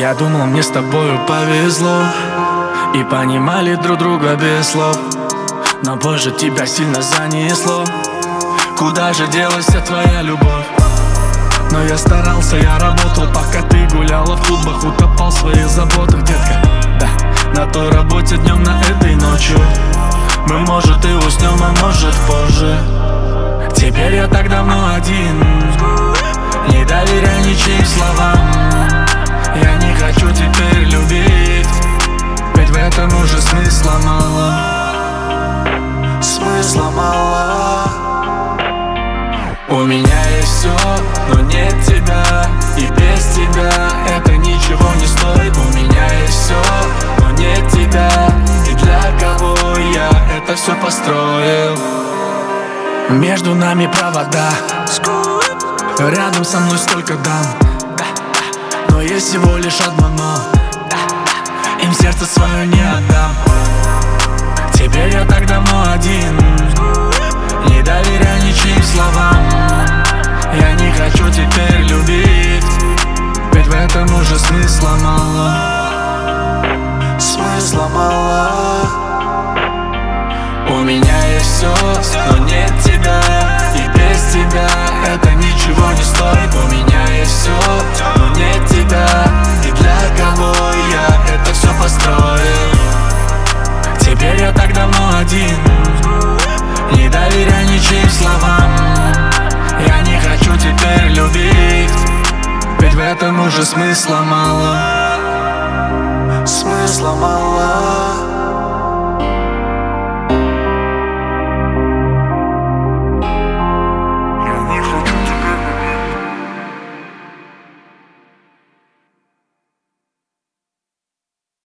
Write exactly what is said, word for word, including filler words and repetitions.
Я думал, мне с тобою повезло, и понимали друг друга без слов. Но позже тебя сильно занесло. Куда же делась вся твоя любовь? Но я старался, я работал, пока ты гуляла в клубах, утопал в своих заботах, детка. Да, на той работе днем, на этой ночью. Мы, может, и уснем, а может, позже. Теперь я так давно один, не доверяй ничьим словам. Я не хочу теперь любить, ведь в этом уже смысла мало. Смысла мало. У меня есть все, но нет тебя, и без тебя это ничего не стоит. У меня есть все, но нет тебя, и для кого я это все построил? Между нами провода, рядом со мной столько дам, но есть всего лишь одно но. Им сердце свое не отдам. Теперь я так давно один, не доверяй ничьим словам. Я не хочу теперь любить, ведь в этом уже смысла мало. Смысла мало. У меня есть все, но нет тебя, и без тебя это ничего не стоит. У меня есть все, но нет тебя, и для кого я это все построил? Теперь я так давно один, не доверяй ничьим словам. Я не хочу теперь любить, ведь в этом уже смысла мало. Смысла мало.